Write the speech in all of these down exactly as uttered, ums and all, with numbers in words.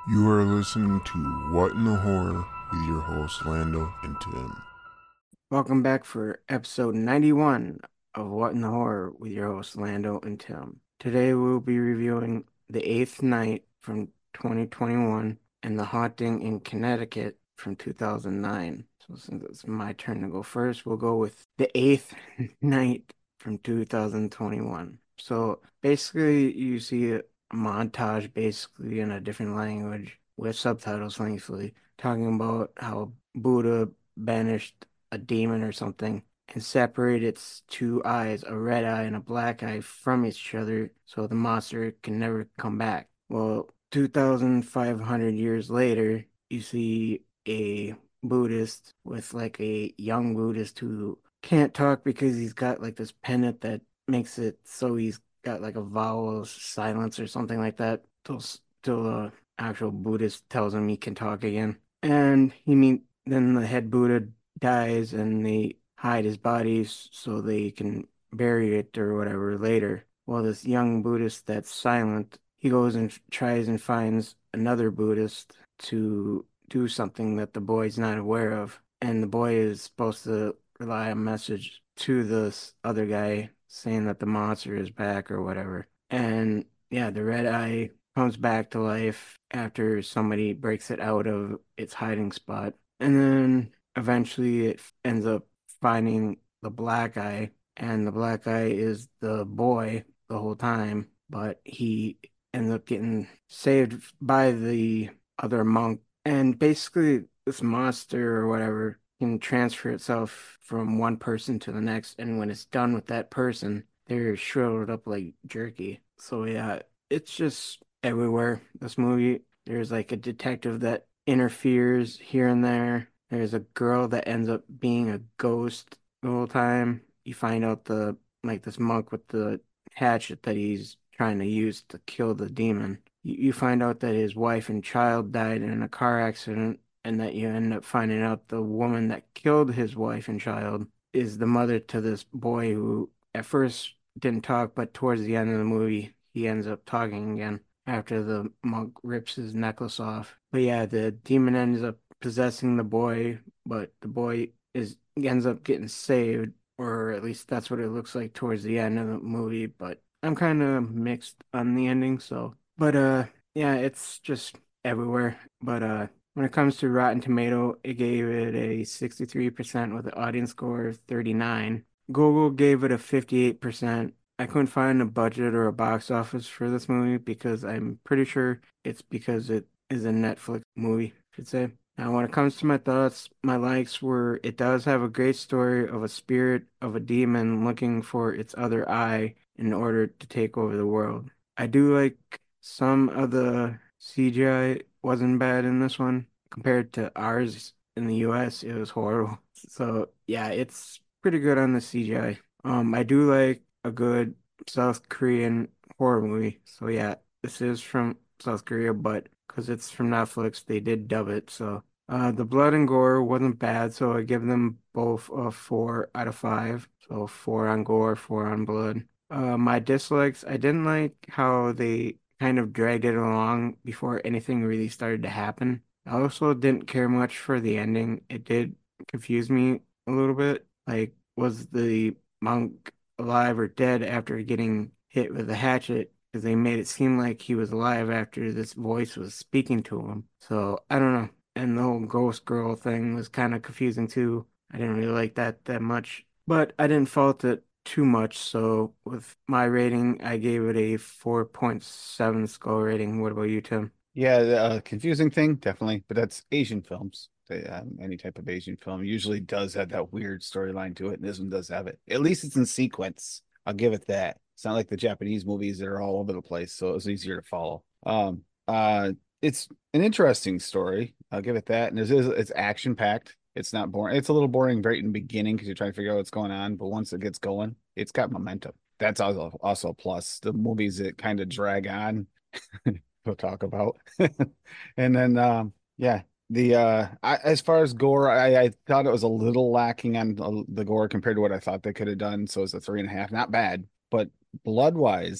You are listening to What in the Horror with your hosts Lando and Tim. Welcome back for episode ninety-one of What in the Horror with your hosts Lando and Tim. Today we'll be reviewing The Eighth Night from twenty twenty-one and The Haunting in Connecticut from two thousand nine. So since it's my turn to go first, we'll go with The Eighth Night from two thousand twenty-one. So basically you see a montage basically in a different language with subtitles, thankfully, talking about how Buddha banished a demon or something and separate its two eyes, a red eye and a black eye, from each other so the monster can never come back. Well, two thousand five hundred years later, you see a Buddhist with like a young Buddhist who can't talk because he's got like this pendant that makes it so he's got like a vowel silence or something like that till till the actual Buddhist tells him he can talk again. And he mean then the head Buddha dies and they hide his body so they can bury it or whatever later. Well, this young Buddhist that's silent, he goes and tries and finds another Buddhist to do something that the boy's not aware of. And the boy is supposed to relay a message to this other guy saying that the monster is back or whatever. And yeah, the red eye comes back to life after somebody breaks it out of its hiding spot. And then eventually it ends up finding the black eye, and the black eye is the boy the whole time, but he ends up getting saved by the other monk. And basically, this monster or whatever can transfer itself from one person to the next, and when it's done with that person, they're shriveled up like jerky. So yeah, it's just everywhere. This movie, there's like a detective that interferes here and there. There's a girl that ends up being a ghost the whole time. You find out the like this monk with the hatchet that he's trying to use to kill the demon. You, you find out that his wife and child died in a car accident, and that you end up finding out the woman that killed his wife and child is the mother to this boy who at first didn't talk, but towards the end of the movie, he ends up talking again after the monk rips his necklace off. But yeah, the demon ends up possessing the boy, but the boy is ends up getting saved, or at least that's what it looks like towards the end of the movie. But I'm kind of mixed on the ending, so. But uh, yeah, it's just everywhere. But uh, when it comes to Rotten Tomato, it gave it a sixty-three percent with an audience score of thirty-nine. Google gave it a fifty-eight percent. I couldn't find a budget or a box office for this movie because I'm pretty sure it's because it is a Netflix movie, I should say. Now, when it comes to my thoughts, my likes were it does have a great story of a spirit of a demon looking for its other eye in order to take over the world. I do like some of the C G I wasn't bad in this one compared to ours in the U S. It was horrible. So yeah, it's pretty good on the C G I. Um, I do like a good South Korean horror movie. So yeah, this is from South Korea, but because it's from Netflix, they did dub it. So uh, the blood and gore wasn't bad, so I give them both a four out of five. So four on gore, four on blood. Uh, my dislikes, I didn't like how they kind of dragged it along before anything really started to happen. I also didn't care much for the ending. It did confuse me a little bit. Like, was the monk alive or dead after getting hit with a hatchet? Because they made it seem like he was alive after this voice was speaking to him. So I don't know. And the whole ghost girl thing was kind of confusing too. I didn't really like that that much, but I didn't fault it too much. So with my rating, I gave it a four point seven skull rating. What about you, Tim? Yeah, the uh, confusing thing, definitely, but that's Asian films. They, um, any type of Asian film usually does have that weird storyline to it, and this one does have it. At least it's in sequence. I'll give it that. It's not like the Japanese movies that are all over the place, so it was easier to follow. Um, uh, it's an interesting story. I'll give it that, and it's it's action packed. It's not boring. It's a little boring right in the beginning because you're trying to figure out what's going on, but once it gets going, it's got momentum. That's also also a plus. The movies that kind of drag on we'll talk about. And then um yeah, the uh I, as far as gore, I, I thought it was a little lacking on the, the gore compared to what I thought they could have done. So it's a three and a half. Not bad, but blood wise,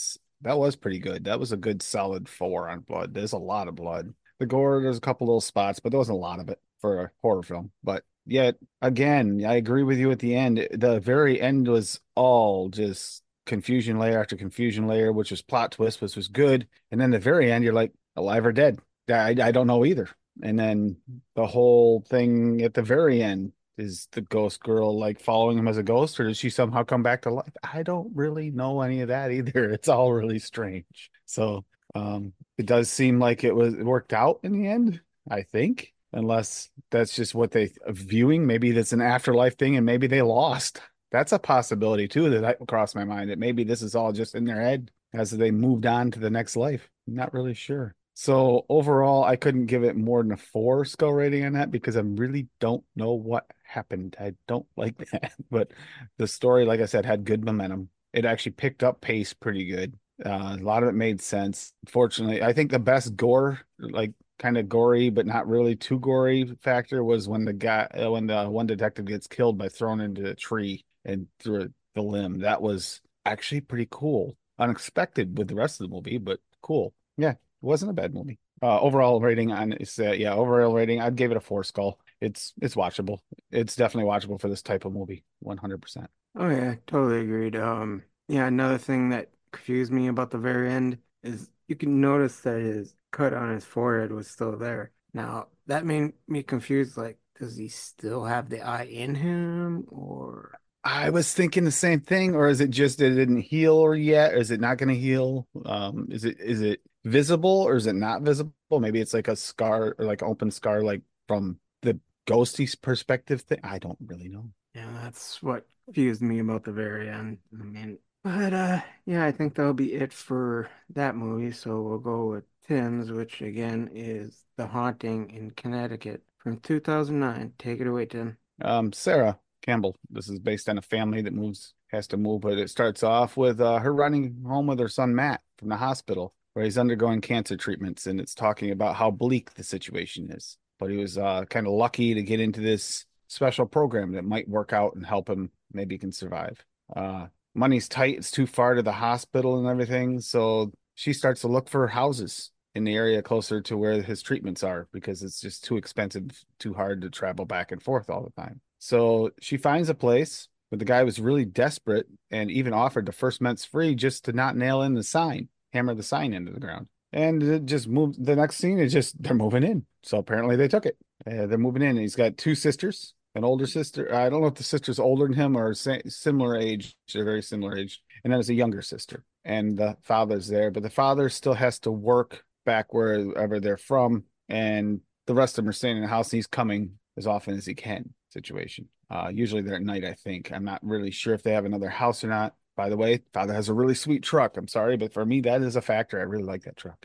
that was pretty good. That was a good solid four on blood. There's a lot of blood. The gore, there's a couple little spots, but there wasn't a lot of it for a horror film. But yet again, I agree with you at the end. The very end was all just confusion layer after confusion layer, which was plot twist, which was good. And then the very end, you're like, alive or dead? I, I don't know either. And then the whole thing at the very end, is the ghost girl like following him as a ghost, or does she somehow come back to life? I don't really know any of that either. It's all really strange. So um it does seem like it was it worked out in the end, I think, unless that's just what they viewing. Maybe that's an afterlife thing and maybe they lost. That's a possibility too that I crossed my mind, that maybe this is all just in their head as they moved on to the next life. I'm not really sure. So overall, I couldn't give it more than a four skull rating on that because I really don't know what happened. I don't like that. But the story, like I said, had good momentum. It actually picked up pace pretty good. Uh, a lot of it made sense. Fortunately, I think the best gore, like kind of gory but not really too gory factor, was when the guy, uh, when the one detective gets killed by thrown into a tree and through the limb. That was actually pretty cool. Unexpected with the rest of the movie, but cool. Yeah. It wasn't a bad movie. Uh, overall rating on is uh, yeah, overall rating, I'd give it a four skull. It's it's watchable. It's definitely watchable for this type of movie. one hundred percent. Oh yeah, totally agreed. Um, yeah, another thing that confused me about the very end is you can notice that his cut on his forehead was still there. Now, that made me confused, like, does he still have the eye in him or I was thinking the same thing, or is it just it didn't heal yet? Or is it not going to heal? Um, is it is it visible or is it not visible? Maybe it's like a scar or like open scar, like from the ghosty perspective thing. I don't really know. yeah, that's what confused me about the very end. I mean, but uh yeah, I think that'll be it for that movie. So we'll go with Tim's, which again is The Haunting in Connecticut from two thousand nine. Take it away, Tim. Um, Sarah Campbell. This is based on a family that moves, has to move, but it starts off with uh, her running home with her son Matt from the hospital where he's undergoing cancer treatments, and it's talking about how bleak the situation is. But he was uh, kind of lucky to get into this special program that might work out and help him. Maybe he can survive. Uh, money's tight; it's too far to the hospital and everything, so she starts to look for houses in the area closer to where his treatments are because it's just too expensive, too hard to travel back and forth all the time. So she finds a place, but the guy was really desperate and even offered the first month's free just to not nail in the sign, hammer the sign into the ground. And it just moved. The next scene is just they're moving in. So apparently they took it. Uh, they're moving in. He's got two sisters, an older sister. I don't know if the sister's older than him or sa- similar age. They're very similar age. And then there's a younger sister. And the father's there, but the father still has to work back wherever they're from. And the rest of them are staying in the house, and he's coming as often as he can. Situation. Uh, usually they're at night, I think. I'm not really sure if they have another house or not. By the way, father has a really sweet truck. I'm sorry, but for me, that is a factor. I really like that truck.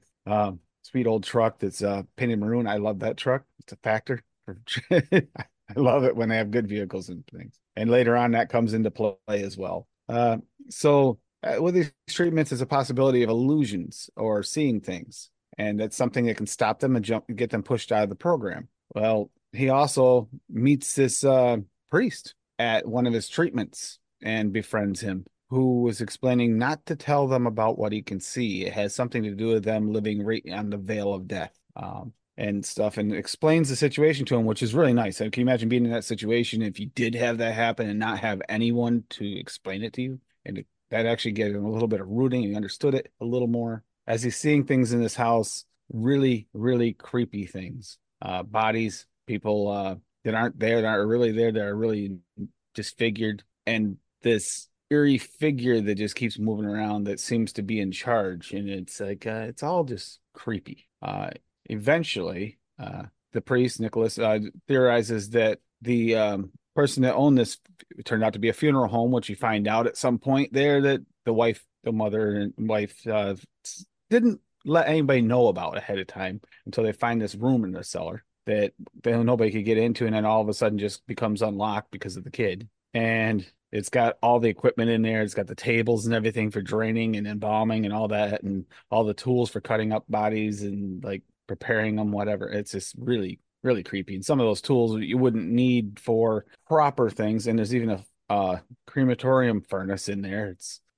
um, sweet old truck that's uh, painted maroon. I love that truck. It's a factor. I love it when they have good vehicles and things. And later on, that comes into play as well. Uh, so uh, with these treatments, is a possibility of illusions or seeing things, and that's something that can stop them and jump, get them pushed out of the program. Well, he also meets this uh, priest at one of his treatments and befriends him, who was explaining not to tell them about what he can see. It has something to do with them living right on the veil of death um, and stuff, and explains the situation to him, which is really nice. And can you imagine being in that situation if you did have that happen and not have anyone to explain it to you? And it, that actually gave him a little bit of rooting. He understood it a little more as he's seeing things in this house, really, really creepy things, uh, bodies, people uh, that aren't there, that aren't really there, that are really disfigured, and this eerie figure that just keeps moving around that seems to be in charge. And it's like, uh, it's all just creepy. Uh, eventually, uh, the priest, Nicholas, uh, theorizes that the um, person that owned this turned out to be a funeral home, which you find out at some point there that the wife, the mother and wife uh, didn't let anybody know about ahead of time until they find this room in the cellar that they, nobody could get into, and then all of a sudden just becomes unlocked because of the kid. And it's got all the equipment in there. It's got the tables and everything for draining and embalming and all that, and all the tools for cutting up bodies and like preparing them, whatever. It's just really, really creepy. And some of those tools you wouldn't need for proper things. And there's even a uh, crematorium furnace in there. It's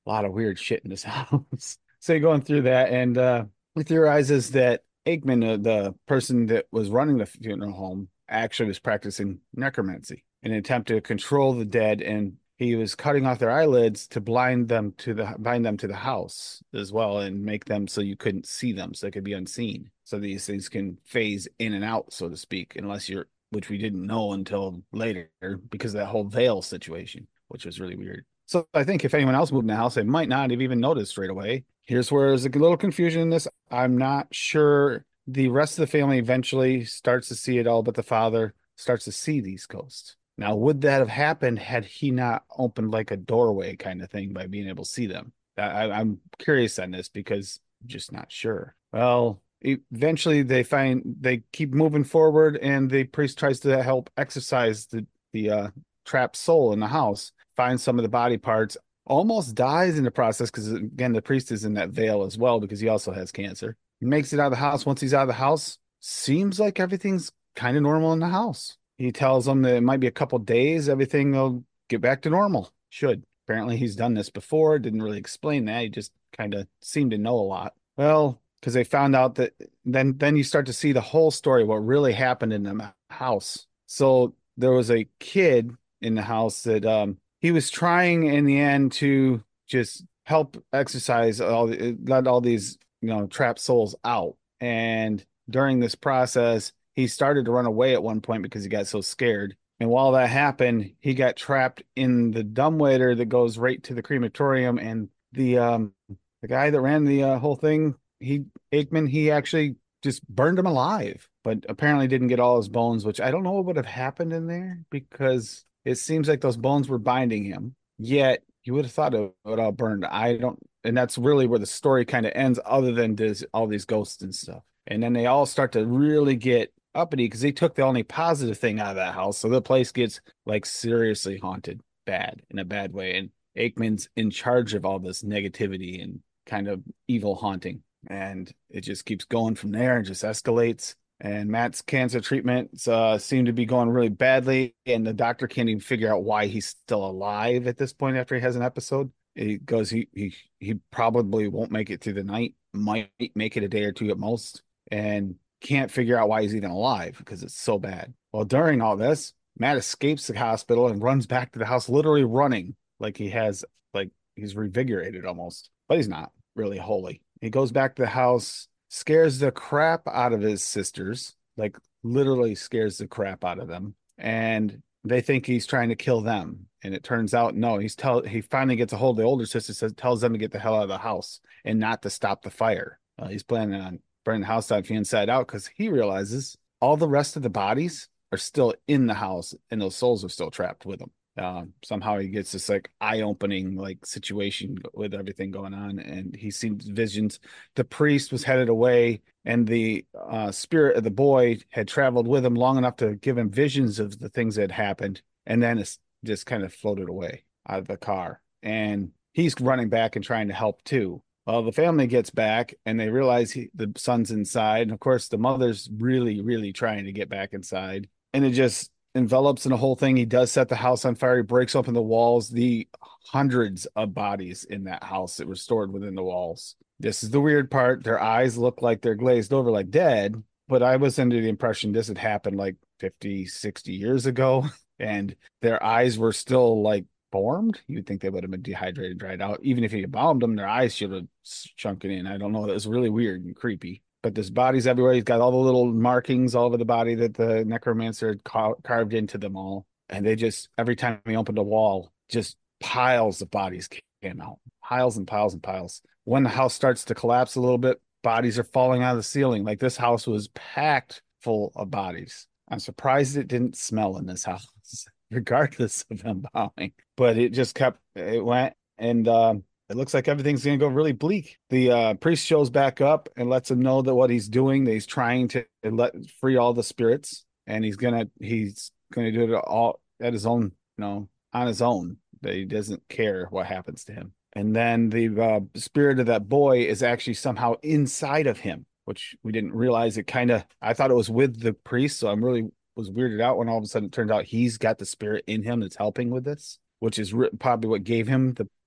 a lot of weird shit in this house. So you're going through that, and uh, he theorizes that Aikman, uh, the person that was running the funeral home, actually was practicing necromancy in an attempt to control the dead, and he was cutting off their eyelids to blind them to the bind them to the house as well, and make them so you couldn't see them, so they could be unseen. So these things can phase in and out, so to speak, unless you're, which we didn't know until later because of that whole veil situation, which was really weird. So I think if anyone else moved in the house, they might not have even noticed straight away. Here's where there's a little confusion in this. I'm not sure the rest of the family eventually starts to see it all, but the father starts to see these ghosts. Now, would that have happened had he not opened like a doorway kind of thing by being able to see them? I, I'm curious on this because I'm just not sure. Well, eventually they find they keep moving forward, and the priest tries to help exorcise the the uh, trapped soul in the house. Finds some of the body parts, almost dies in the process because again the priest is in that veil as well because he also has cancer. He makes it out of the house. Once he's out of the house, seems like everything's kind of normal in the house. He tells them that it might be a couple days, everything will get back to normal. Should. Apparently he's done this before, didn't really explain that. He just kind of seemed to know a lot. Well, because they found out that then then you start to see the whole story, what really happened in the house. So there was a kid in the house that um he was trying in the end to just help exercise all let all these, you know, trapped souls out. And during this process, he started to run away at one point because he got so scared. And while that happened, he got trapped in the dumbwaiter that goes right to the crematorium. And the um the guy that ran the uh, whole thing, he Aikman, he actually just burned him alive, but apparently didn't get all his bones, which I don't know what would have happened in there because it seems like those bones were binding him. Yet you would have thought it would all burned. I don't, and that's really where the story kind of ends, other than this, all these ghosts and stuff. And then they all start to really get uppity because they took the only positive thing out of that house. So the place gets like seriously haunted, bad in a bad way. And Aikman's in charge of all this negativity and kind of evil haunting. And it just keeps going from there and just escalates. And Matt's cancer treatments uh, seem to be going really badly, and the doctor can't even figure out why he's still alive at this point after he has an episode. He goes, he he he probably won't make it through the night, might make it a day or two at most, and can't figure out why he's even alive because it's so bad. Well, during all this, Matt escapes the hospital and runs back to the house, literally running like he has, like he's revigorated almost, but he's not really wholly. He goes back to the house, scares the crap out of his sisters, like literally scares the crap out of them. And they think he's trying to kill them. And it turns out, no, he's tell he finally gets a hold of the older sister, says, tells them to get the hell out of the house and not to stop the fire. Uh, he's planning on burning the house down from the inside out because he realizes all the rest of the bodies are still in the house and those souls are still trapped with them. Uh, somehow he gets this like eye-opening like situation with everything going on, and he sees visions. The priest was headed away, and the uh, spirit of the boy had traveled with him long enough to give him visions of the things that had happened, and then it's just kind of floated away out of the car. And he's running back and trying to help too. Well, the family gets back, and they realize he, the son's inside, and of course the mother's really, really trying to get back inside, and it just envelops in the whole thing. He does set the house on fire. He breaks open the walls, the hundreds of bodies in that house that were stored within the walls. This is the weird part. Their eyes look like they're glazed over like dead, but I was under the impression this had happened like fifty, sixty years ago, and their eyes were still like formed. You'd think they would have been dehydrated, dried out. Even if he embalmed them, their eyes should have shrunken in. I don't know. That was really weird and creepy. But there's bodies everywhere. He's got all the little markings all over the body that the necromancer had ca- carved into them all. And they just, every time he opened a wall, just piles of bodies came out. Piles and piles and piles. When the house starts to collapse a little bit, bodies are falling out of the ceiling. Like this house was packed full of bodies. I'm surprised it didn't smell in this house, regardless of embalming. But it just kept, it went. And, um, it looks like everything's going to go really bleak. The uh, priest shows back up and lets him know that what he's doing, that he's trying to let free all the spirits, and he's gonna he's gonna do it all at his own, you know, on his own. That he doesn't care what happens to him. And then the uh, spirit of that boy is actually somehow inside of him, which we didn't realize. It kind of, I thought it was with the priest, so I'm really was weirded out when all of a sudden it turned out he's got the spirit in him that's helping with this, which is re- probably what gave him the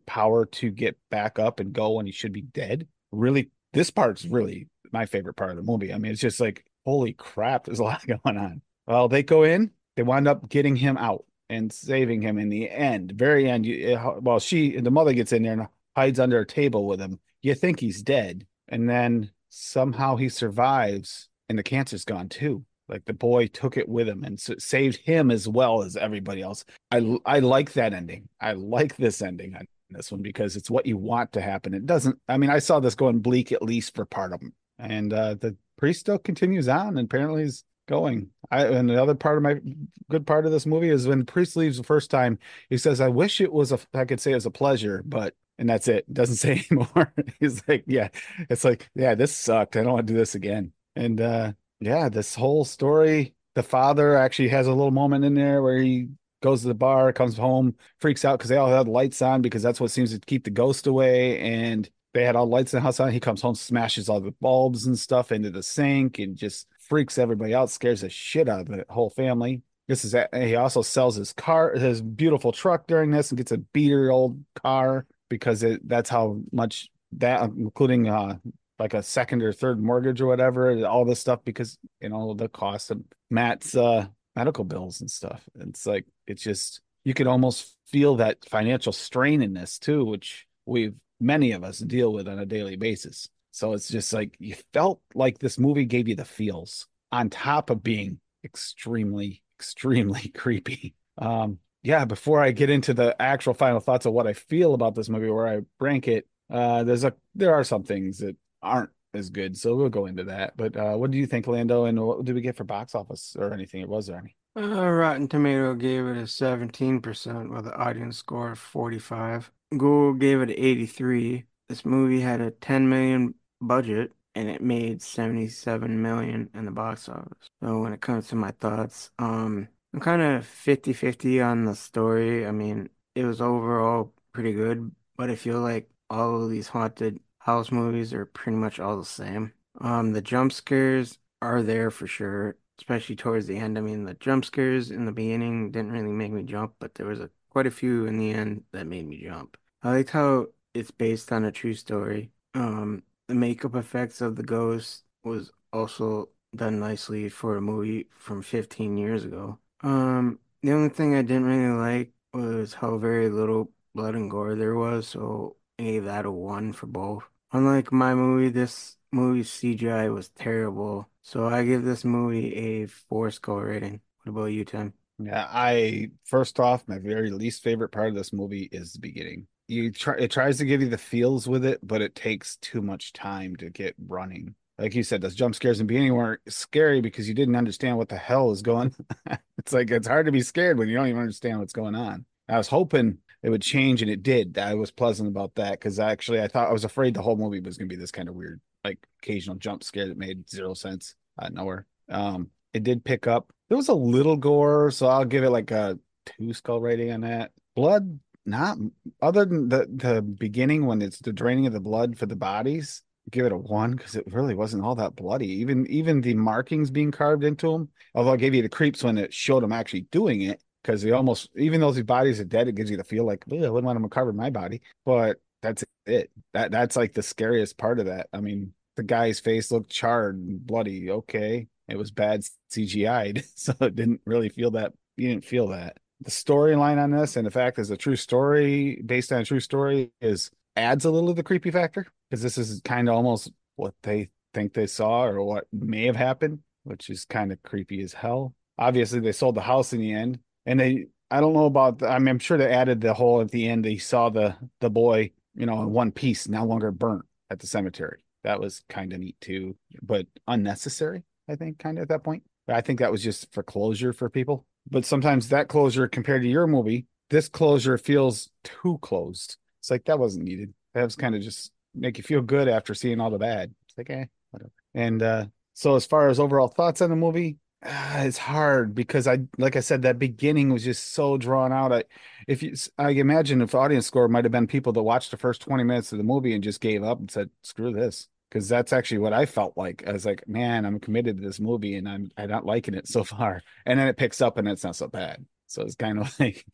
power to get back up and go when he should be dead. Really, this part's really my favorite part of the movie. I mean, it's just like, holy crap, there's a lot going on. Well, they go in, they wind up getting him out and saving him in the end. Very end, you, well, she, the mother gets in there and hides under a table with him. You think he's dead, and then somehow he survives, and the cancer's gone too. Like the boy took it with him and saved him as well as everybody else. I I like that ending. I like this ending on this one because it's what you want to happen. It doesn't. I mean, I saw this going bleak at least for part of them, and uh, the priest still continues on, and apparently is going. I and the other part of my good part of this movie is when the priest leaves the first time, he says, "I wish it was a I could say it was a pleasure, but." And that's it. Doesn't say anymore. He's like, yeah, it's like, yeah, this sucked. I don't want to do this again. And uh yeah, this whole story, the father actually has a little moment in there where he goes to the bar, comes home, freaks out because they all had lights on because that's what seems to keep the ghost away. And they had all lights in the house on. He comes home, smashes all the bulbs and stuff into the sink and just freaks everybody out, scares the shit out of the whole family. This is he also sells his car, his beautiful truck during this, and gets a beater old car because it that's how much that, including uh like a second or third mortgage or whatever, all this stuff because you know the cost of Matt's uh medical bills and stuff. It's like it's just you could almost feel that financial strain in this too, which we've many of us deal with on a daily basis. So it's just like you felt like this movie gave you the feels on top of being extremely, extremely creepy. Um, yeah, before I get into the actual final thoughts of what I feel about this movie, where I rank it, uh, there's a there are some things that aren't as good, so we'll go into that. But uh, what do you think, Lando? And what did we get for box office or anything? Was there any? Uh, Rotten Tomato gave it a seventeen percent with an audience score of forty-five. Google gave it eighty-three. This movie had a ten million budget and it made seventy-seven million in the box office. So when it comes to my thoughts, um, I'm kind of fifty-fifty on the story. I mean, it was overall pretty good, but I feel like all of these haunted house movies are pretty much all the same. Um, the jump scares are there for sure, especially towards the end. I mean, the jump scares in the beginning didn't really make me jump, but there was a quite a few in the end that made me jump. I liked how it's based on a true story. Um, the makeup effects of the ghost was also done nicely for a movie from fifteen years ago. Um, the only thing I didn't really like was how very little blood and gore there was, so I gave that a one for both. Unlike my movie, this movie's C G I was terrible, so I give this movie a four star rating. What about you, Tim? Yeah, I first off, my very least favorite part of this movie is the beginning. You try it tries to give you the feels with it, but it takes too much time to get running. Like you said, those jump scares in the beginning weren't scary because you didn't understand what the hell is going on. It's like it's hard to be scared when you don't even understand what's going on. I was hoping it would change, and it did. I was pleasant about that because actually I thought I was afraid the whole movie was going to be this kind of weird, like occasional jump scare that made zero sense out of nowhere. Um, it did pick up. There was a little gore, so I'll give it like a two skull rating on that. Blood, not other than the the beginning when it's the draining of the blood for the bodies. Give it a one because it really wasn't all that bloody. Even even the markings being carved into them. Although I gave you the creeps when it showed them actually doing it because they almost even though these bodies are dead, it gives you the feel like I wouldn't want them to cover my body. But that's it. That that's like the scariest part of that. I mean, the guy's face looked charred and bloody. Okay, it was bad C G I'd, so it didn't really feel that. You didn't feel that. The storyline on this and the fact is a true story based on a true story is adds a little of the creepy factor because this is kind of almost what they think they saw or what may have happened, which is kind of creepy as hell. Obviously, they sold the house in the end, and they I don't know about the, I mean, I'm sure they added the whole at the end. They saw the the boy, you know, in one piece, no longer burnt at the cemetery. That was kind of neat too, but unnecessary, I think, kind of at that point. But I think that was just for closure for people. But sometimes that closure compared to your movie, this closure feels too closed. It's like that wasn't needed. That was kind of just make you feel good after seeing all the bad. It's like, eh, whatever. And uh, so as far as overall thoughts on the movie, uh, it's hard because I, like I said, that beginning was just so drawn out. I, if you, I imagine if the audience score might have been people that watched the first twenty minutes of the movie and just gave up and said, screw this. Because that's actually what I felt like. I was like, man, I'm committed to this movie and I'm I'm not liking it so far. And then it picks up and it's not so bad. So it's kind of like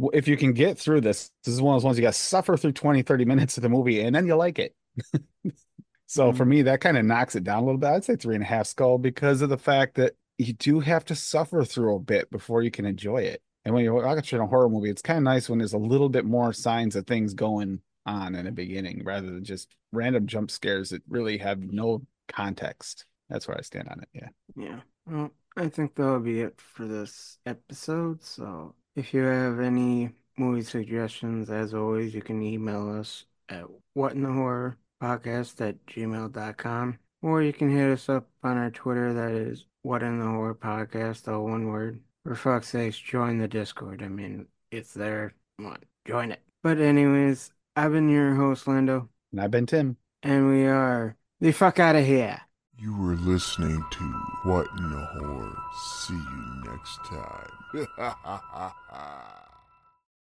if you can get through this, this is one of those ones you got to suffer through twenty, thirty minutes of the movie and then you like it. So for Mm, me, that kind of knocks it down a little bit. I'd say three and a half skull because of the fact that you do have to suffer through a bit before you can enjoy it. And when you're watching a horror movie, it's kind of nice when there's a little bit more signs of things going on in the beginning rather than just random jump scares that really have no context. That's where I stand on it. Yeah. yeah. Well, I think that'll be it for this episode. So if you have any movie suggestions, as always, you can email us at whatinthehorrorpodcast at gmail dot com. Or you can hit us up on our Twitter, that is What in the Horror Podcast, all one word. For fuck's sakes, join the Discord. I mean, it's there. Come on, join it. But anyways, I've been your host, Lando, And I've been Tim. and we are the fuck out of here. You were listening to What in the Horror. See you next time.